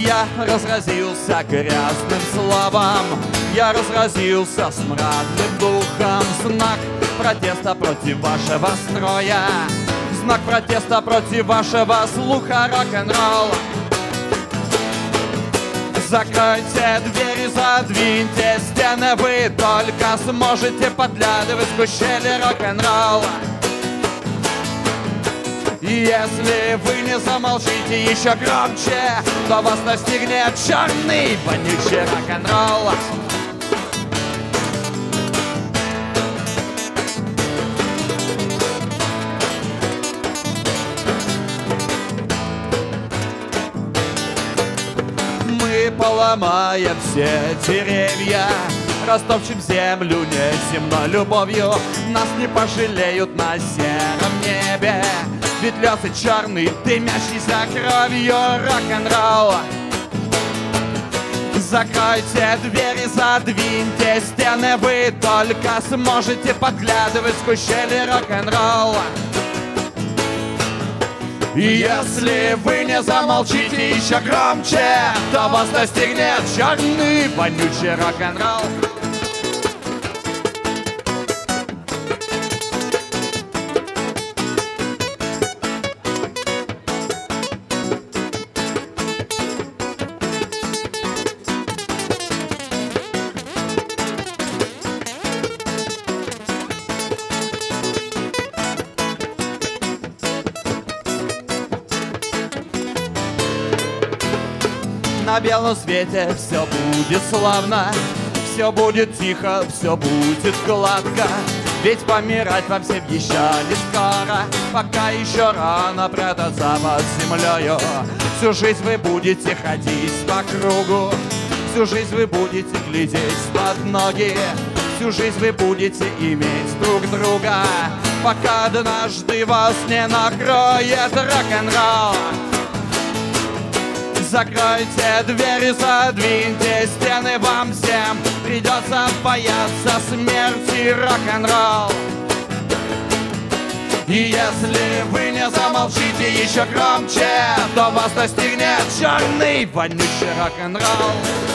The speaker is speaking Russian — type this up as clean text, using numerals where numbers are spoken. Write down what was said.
Я разразился грязным словом, я разразился смрадным духом. Знак протеста против вашего строя, знак протеста против вашего слуха рок-н-ролла. Закройте двери, задвиньте стены, вы только сможете подглядывать в щели рок-н-ролла. И если вы не замолчите еще громче, то вас настигнет черный вонючий рок-н-ролл. Мы поломаем все деревья, растопчем землю неземной любовью. Нас не пожалеют на сером небе, ведь лед и черный, дымящийся кровью рок-н-ролл. Закройте двери, задвиньте стены, вы только сможете подглядывать сквозь щели рок-н-ролла. И если вы не замолчите еще громче, то вас настигнет черный вонючий рок-н-ролл. На белом свете все будет славно, все будет тихо, все будет гладко. Ведь помирать вам всем еще не скоро, пока еще рано прятаться под землею. Всю жизнь вы будете ходить по кругу, всю жизнь вы будете глядеть под ноги, всю жизнь вы будете иметь друг друга, пока однажды вас не накроет рок-н-ролл. Закройте двери, задвиньте стены, вам всем придется бояться смерти рок-н-ролл. И если вы не замолчите еще громче, то вас настигнет черный вонючий рок-н-ролл.